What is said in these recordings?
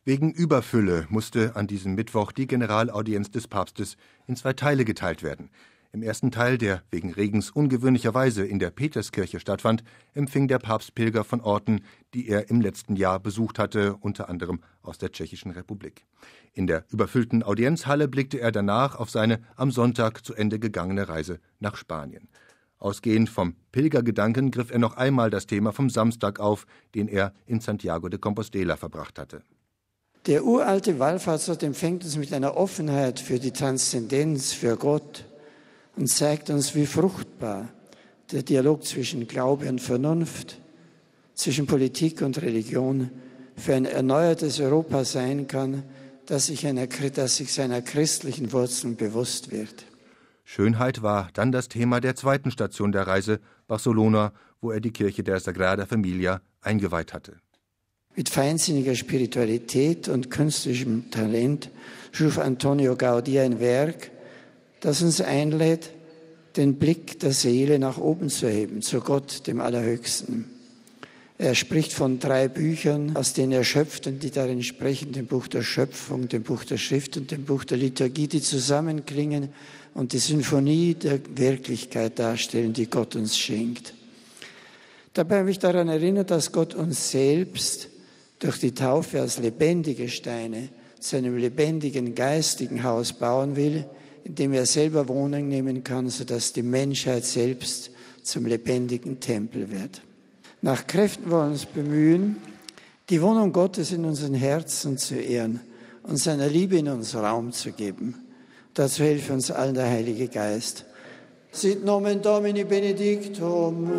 Wegen Überfülle musste an diesem Mittwoch die Generalaudienz des Papstes in 2 Teile geteilt werden. Im ersten Teil, der wegen Regens ungewöhnlicherweise in der Peterskirche stattfand, empfing der Papst Pilger von Orten, die er im letzten Jahr besucht hatte, unter anderem aus der Tschechischen Republik. In der überfüllten Audienzhalle blickte er danach auf seine am Sonntag zu Ende gegangene Reise nach Spanien. Ausgehend vom Pilgergedanken griff er noch einmal das Thema vom Samstag auf, den er in Santiago de Compostela verbracht hatte. Der uralte Wallfahrtsort empfängt uns mit einer Offenheit für die Transzendenz, für Gott und zeigt uns, wie fruchtbar der Dialog zwischen Glaube und Vernunft, zwischen Politik und Religion für ein erneuertes Europa sein kann, das sich seiner christlichen Wurzeln bewusst wird. Schönheit war dann das Thema der zweiten Station der Reise, Barcelona, wo er die Kirche der Sagrada Familia eingeweiht hatte. Mit feinsinniger Spiritualität und künstlerischem Talent schuf Antonio Gaudí ein Werk, das uns einlädt, den Blick der Seele nach oben zu heben, zu Gott, dem Allerhöchsten. Er spricht von 3 Büchern, aus denen er schöpft und die darin sprechen, dem Buch der Schöpfung, dem Buch der Schrift und dem Buch der Liturgie, die zusammenklingen und die Sinfonie der Wirklichkeit darstellen, die Gott uns schenkt. Dabei habe ich daran erinnert, dass Gott uns selbst durch die Taufe als lebendige Steine zu einem lebendigen geistigen Haus bauen will, in dem er selber Wohnung nehmen kann, sodass die Menschheit selbst zum lebendigen Tempel wird. Nach Kräften wollen wir uns bemühen, die Wohnung Gottes in unseren Herzen zu ehren und seiner Liebe in uns Raum zu geben. Dazu helfe uns allen der Heilige Geist. Sit nomen Domini benedictum.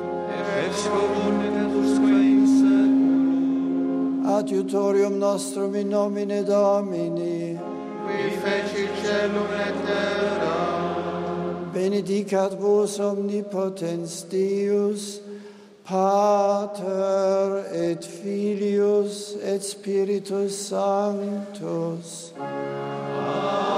Adiutorium nostrum in nomine Domini. Qui feci celum et terra. Benedicat vos omnipotens Deus, Pater et Filius et Spiritus Sanctus. Amen.